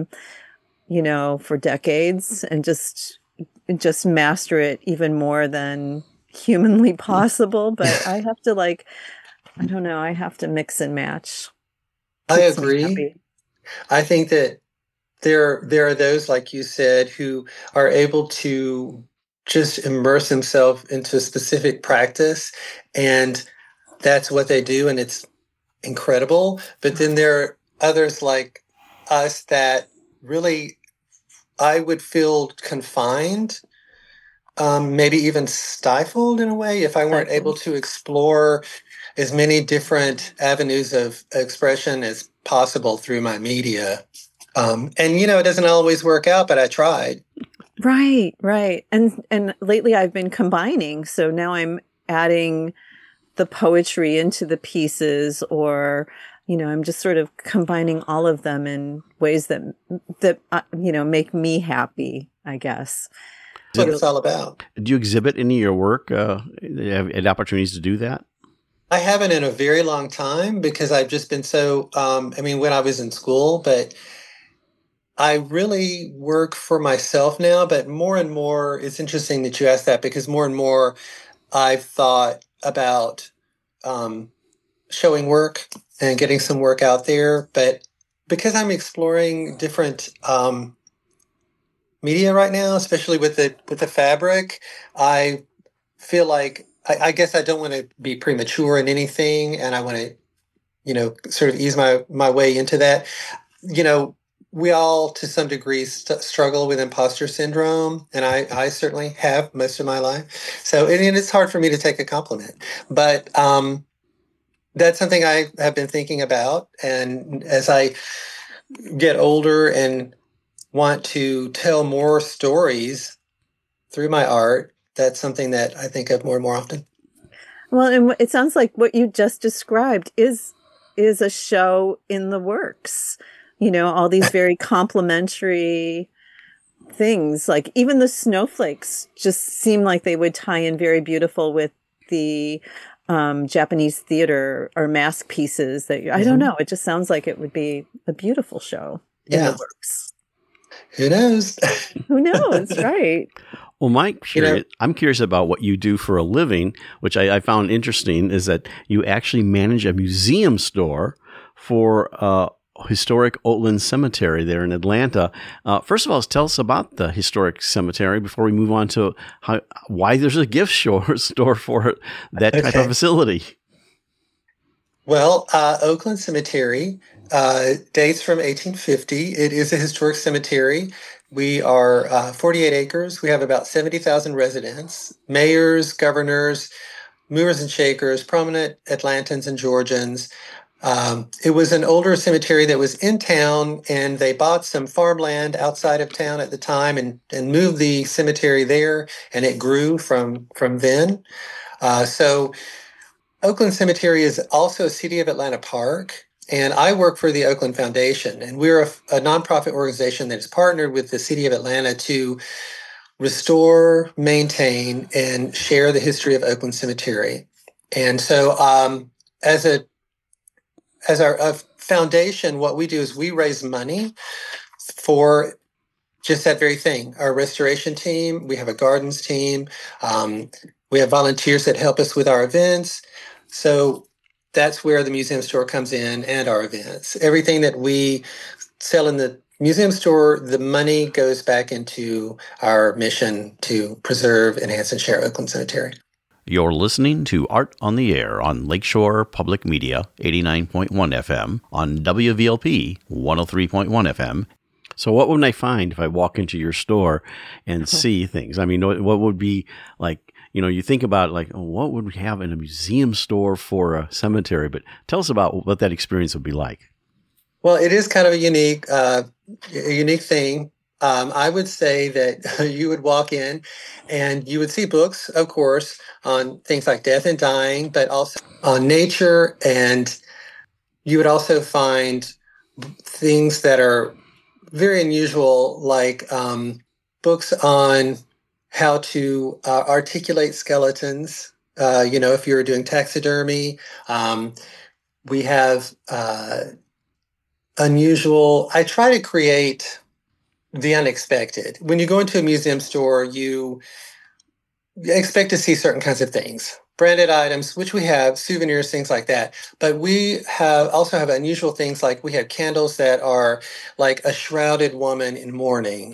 for decades and just master it even more than humanly possible. But I have to I don't know, I have to mix and match. I agree. I think that there are those, like you said, who are able to just immerse themselves into a specific practice, and that's what they do, and it's incredible. But then there are others like us that really I would feel confined, maybe even stifled in a way if I weren't able to explore as many different avenues of expression as possible through my media. And it doesn't always work out, but I tried. Right. And lately I've been combining. So now I'm adding the poetry into the pieces, or I'm just sort of combining all of them in ways that make me happy, I guess. That's what it's all about. Do you exhibit any of your work? Have had opportunities to do that? I haven't in a very long time because I've just been so, when I was in school, but I really work for myself now. But more and more, it's interesting that you asked that, because more and more I've thought about showing work and getting some work out there. But because I'm exploring different media right now, especially with the fabric, I feel like I guess I don't want to be premature in anything, and I want to, sort of ease my way into that. We all, to some degree, struggle with imposter syndrome, and I certainly have most of my life. So, and it's hard for me to take a compliment, but that's something I have been thinking about. And as I get older and want to tell more stories through my art, that's something that I think of more and more often. Well, and it sounds like what you just described is a show in the works. All these very complementary things, like even the snowflakes just seem like they would tie in very beautiful with the Japanese theater or mask pieces that I don't know. It just sounds like it would be a beautiful show in the works. Who knows? Who knows, right? Well, I'm curious about what you do for a living, which I found interesting, is that you actually manage a museum store for historic Oakland Cemetery there in Atlanta. First of all, tell us about the historic cemetery before we move on to why there's a gift store for that type of facility. Well, Oakland Cemetery dates from 1850. It is a historic cemetery. We are 48 acres. We have about 70,000 residents, mayors, governors, movers and shakers, prominent Atlantans and Georgians. It was an older cemetery that was in town, and they bought some farmland outside of town at the time and moved the cemetery there, and it grew from then. So Oakland Cemetery is also a City of Atlanta park, and I work for the Oakland Foundation, and we're a nonprofit organization that is partnered with the City of Atlanta to restore, maintain, and share the history of Oakland Cemetery. And so as our foundation, what we do is we raise money for just that very thing. Our restoration team, we have a gardens team, we have volunteers that help us with our events. So that's where the museum store comes in, and our events. Everything that we sell in the museum store, the money goes back into our mission to preserve, enhance, and share Oakland Cemetery. You're listening to Art on the Air on Lakeshore Public Media, 89.1 FM, on WVLP, 103.1 FM. So what would I find if I walk into your store and see things? I mean, what would be like, you think about like, what would we have in a museum store for a cemetery? But tell us about what that experience would be like. Well, it is kind of a unique thing. I would say that you would walk in and you would see books, of course, on things like death and dying, but also on nature. And you would also find things that are very unusual, like books on how to articulate skeletons. If you're doing taxidermy, we have unusual. I try to create the unexpected. When you go into a museum store, you expect to see certain kinds of things, branded items, which we have, souvenirs, things like that. But we also have unusual things, like we have candles that are like a shrouded woman in mourning.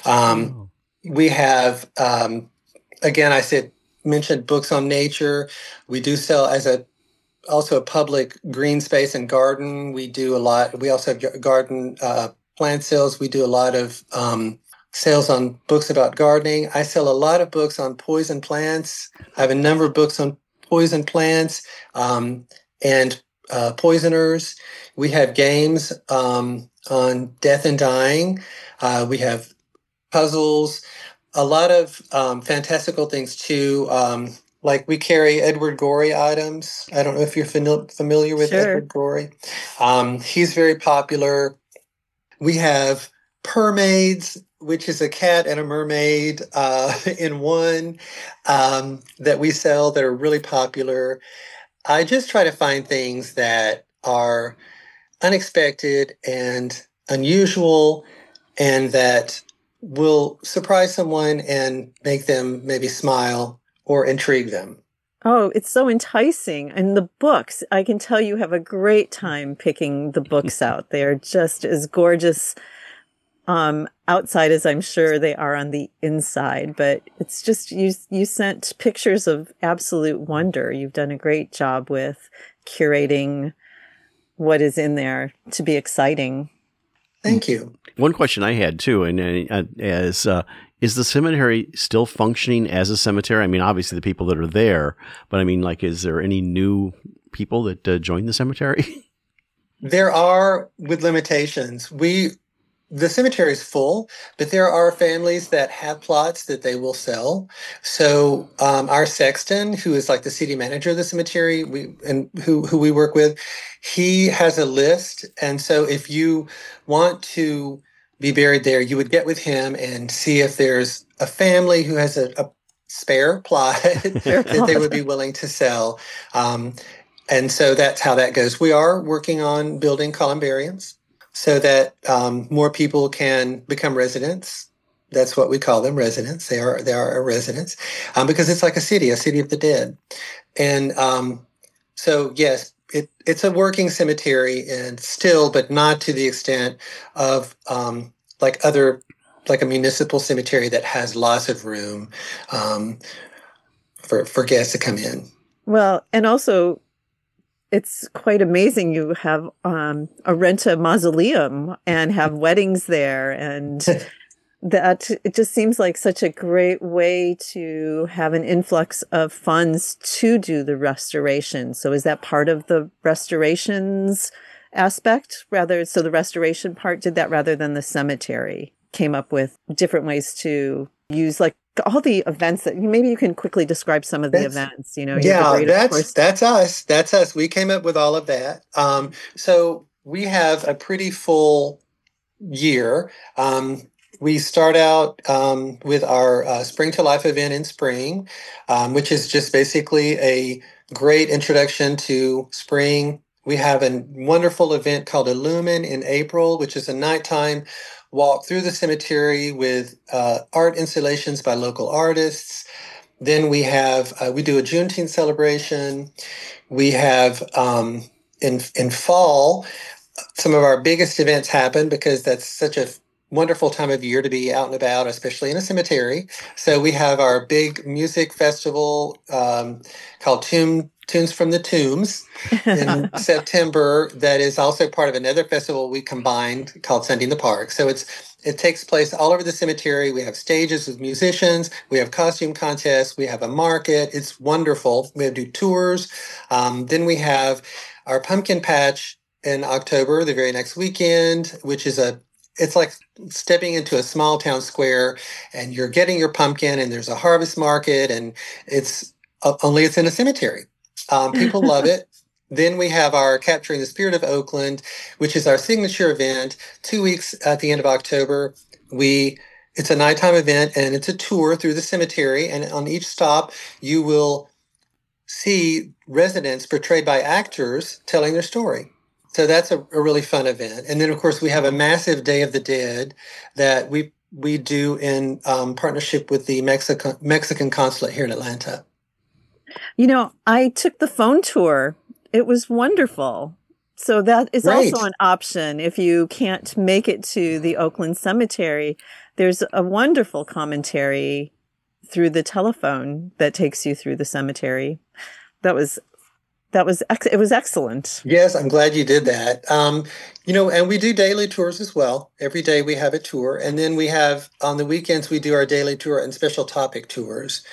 We have, again, mentioned books on nature. We do sell also a public green space and garden. We do a lot. We also have garden plant sales. We do a lot of sales on books about gardening. I sell a lot of books on poison plants. I have a number of books on poison plants and poisoners. We have games on death and dying. We have puzzles, a lot of fantastical things too. Like we carry Edward Gorey items. I don't know if you're familiar with Edward Gorey. He's very popular. We have Permaids, which is a cat and a mermaid in one that we sell that are really popular. I just try to find things that are unexpected and unusual and that will surprise someone and make them maybe smile or intrigue them. Oh, it's so enticing. And the books, I can tell you have a great time picking the books out. They are just as gorgeous outside as I'm sure they are on the inside. But it's just, you sent pictures of absolute wonder. You've done a great job with curating what is in there to be exciting. Thank you. One question I had too, is the cemetery still functioning as a cemetery? I mean, obviously the people that are there, but I mean, like, is there any new people that join the cemetery? There are, with limitations. The cemetery is full, but there are families that have plots that they will sell. So our sexton, who is like the city manager of the cemetery, who we work with, he has a list. And so if you want to be buried there, you would get with him and see if there's a family who has a spare plot that they would be willing to sell. And so that's how that goes. We are working on building columbariums so that more people can become residents. That's what we call them, residents. They are our residents, because it's like a city of the dead. And so, yes, it's a working cemetery, and still, but not to the extent of like a municipal cemetery that has lots of room for guests to come in. Well, and also, it's quite amazing. You have rent a mausoleum and have weddings there, and that it just seems like such a great way to have an influx of funds to do the restoration. So is that part of the restorations aspect rather? So the restoration part did that rather than the cemetery came up with different ways to use like all the events that maybe you can quickly describe some of the events, you know. That's us. We came up with all of that. So we have a pretty full year. We start out with our Spring to Life event in spring, which is just basically a great introduction to spring. We have a wonderful event called Illumine in April, which is a nighttime walk through the cemetery with art installations by local artists. Then we have we do a Juneteenth celebration. We have in fall, some of our biggest events happen because that's such a wonderful time of year to be out and about, especially in a cemetery. So we have our big music festival called Tunes from the Tombs in September. That is also part of another festival we combined called Sunday in the Park. So it takes place all over the cemetery. We have stages with musicians. We have costume contests. We have a market. It's wonderful. We do tours. Then we have our pumpkin patch in October, the very next weekend, which is it's like stepping into a small town square, and you're getting your pumpkin, and there's a harvest market, and it's in a cemetery. People love it. Then we have our Capturing the Spirit of Oakland, which is our signature event, 2 weeks at the end of October. It's a nighttime event, and it's a tour through the cemetery. And on each stop, you will see residents portrayed by actors telling their story. So that's a really fun event. And then, of course, we have a massive Day of the Dead that we do in partnership with the Mexican consulate here in Atlanta. You know, I took the phone tour. It was wonderful. So that is also an option. If you can't make it to the Oakland Cemetery, there's a wonderful commentary through the telephone that takes you through the cemetery. It was excellent. Yes, I'm glad you did that. And we do daily tours as well. Every day we have a tour. And then we have, on the weekends, we do our daily tour and special topic tours.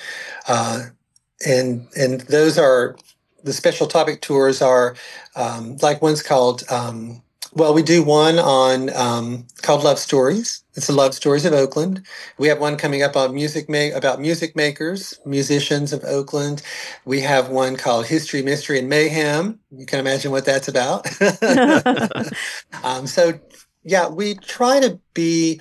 And those are, the special topic tours are, like one's called, we do one on called Love Stories. It's the Love Stories of Oakland. We have one coming up on about music makers, musicians of Oakland. We have one called History, Mystery, and Mayhem. You can imagine what that's about. We try to be,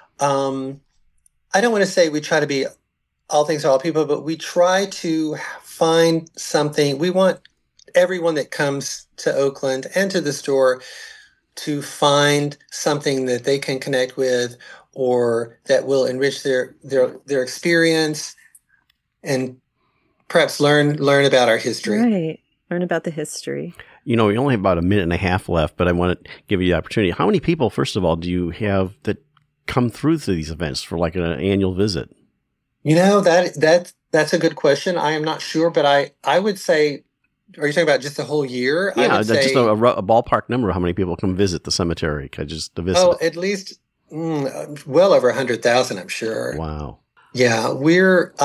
I don't want to say we try to be all things to all people, but we try to find something. We want everyone that comes to Oakland and to the store to find something that they can connect with, or that will enrich their experience, and perhaps learn about our history. Right. Learn about the history. You know, we only have about a minute and a half left, but I want to give you the opportunity. How many people, first of all, do you have that come through to these events for like an annual visit? You know, that's a good question. I am not sure, but I would say, are you talking about just the whole year? Yeah, just a ballpark number of how many people come visit the cemetery. Just to visit. Oh, at least well over 100,000, I'm sure. Wow. Yeah, we're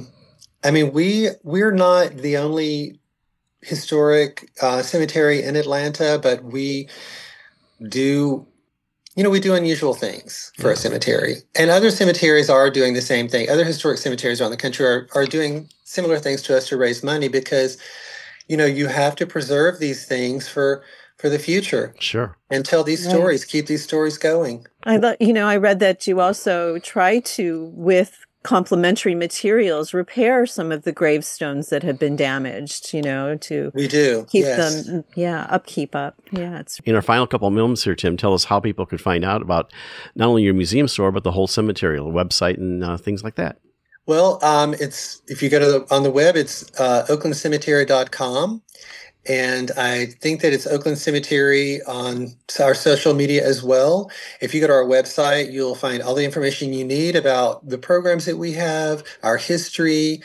not the only historic cemetery in Atlanta, but we do unusual things for a cemetery. And other cemeteries are doing the same thing. Other historic cemeteries around the country are doing similar things to us to raise money, because you have to preserve these things for the future. Sure. And tell these stories, keep these stories going. I read that you also try to, with complementary materials repair some of the gravestones that have been damaged, to We do. keep Yes. them, keep up. Yeah, it's In our final couple of moments here, Tim, tell us how people could find out about not only your museum store, but the whole cemetery, the website, and things like that. Well, it's if you go to on the web, it's oaklandcemetery.com. And I think that it's Oakland Cemetery on our social media as well. If you go to our website, you'll find all the information you need about the programs that we have, our history,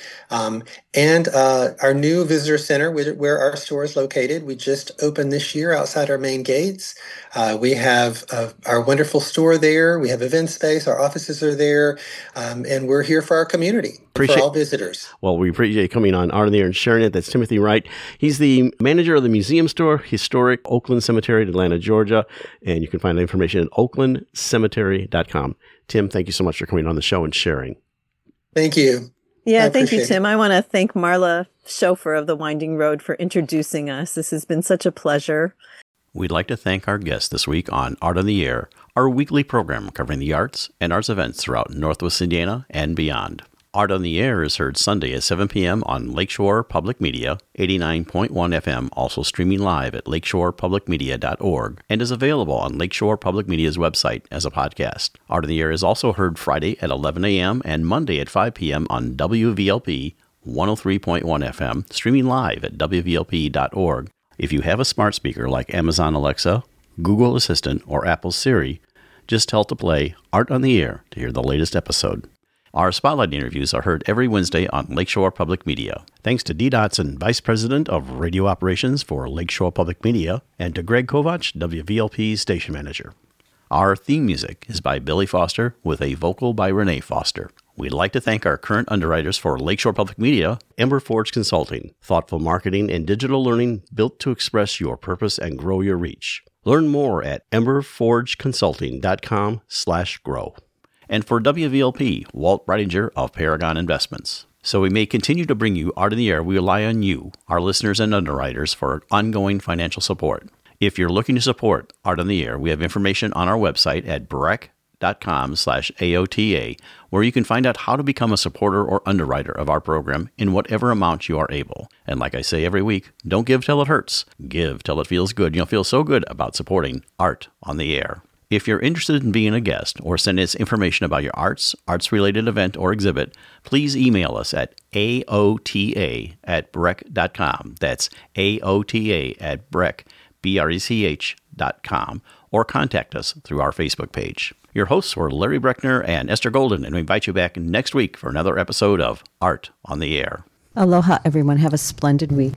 and our new visitor center where our store is located. We just opened this year outside our main gates. We have our wonderful store there. We have event space. Our offices are there. And we're here for our community, for all visitors. Well, we appreciate you coming on Art on the Air and sharing it. That's Timothy Wright. He's the manager of the museum store, historic Oakland Cemetery in Atlanta, Georgia. And you can find the information at oaklandcemetery.com. Tim, thank you so much for coming on the show and sharing. Thank you. Yeah, thank you, Tim. I want to thank Marla Chauffeur of the Winding Road for introducing us. This has been such a pleasure. We'd like to thank our guest this week on Art on the Air, our weekly program covering the arts and arts events throughout Northwest Indiana and beyond. Art on the Air is heard Sunday at 7 p.m. on Lakeshore Public Media, 89.1 FM, also streaming live at lakeshorepublicmedia.org, and is available on Lakeshore Public Media's website as a podcast. Art on the Air is also heard Friday at 11 a.m. and Monday at 5 p.m. on WVLP 103.1 FM, streaming live at wvlp.org. If you have a smart speaker like Amazon Alexa, Google Assistant, or Apple Siri, just tell it to play Art on the Air to hear the latest episode. Our Spotlight interviews are heard every Wednesday on Lakeshore Public Media. Thanks to Dee Dotson, Vice President of Radio Operations for Lakeshore Public Media, and to Greg Kovach, WVLP's Station Manager. Our theme music is by Billy Foster with a vocal by Renee Foster. We'd like to thank our current underwriters for Lakeshore Public Media, Ember Forge Consulting, thoughtful marketing and digital learning built to express your purpose and grow your reach. Learn more at emberforgeconsulting.com/grow. And for WVLP, Walt Breidinger of Paragon Investments. So we may continue to bring you Art in the Air. We rely on you, our listeners and underwriters, for ongoing financial support. If you're looking to support Art on the Air, we have information on our website at breck.com/AOTA, where you can find out how to become a supporter or underwriter of our program in whatever amount you are able. And like I say every week, don't give till it hurts. Give till it feels good. You'll feel so good about supporting Art on the Air. If you're interested in being a guest or send us information about your arts-related event or exhibit, please email us at aota@breck.com. That's aota@breck.com, or contact us through our Facebook page. Your hosts were Larry Breckner and Esther Golden, and we invite you back next week for another episode of Art on the Air. Aloha, everyone. Have a splendid week.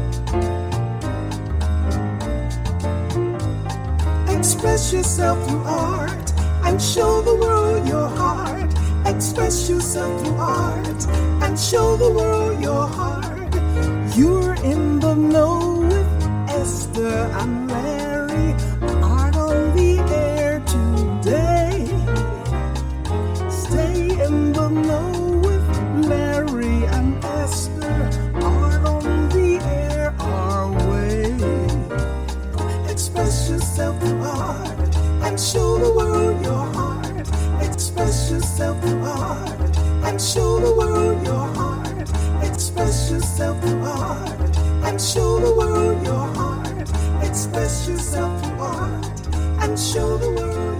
Express yourself through art and show the world your heart. Express yourself through art and show the world your heart. You're in the know with Esther and Larry. Art on the Air today. Stay in the know with Larry and Esther. Art on the Air our way. Express yourself through art and show the world your heart. Express yourself through art and show the world your heart. Express yourself through art and show the world your heart. Express yourself through art and show the world.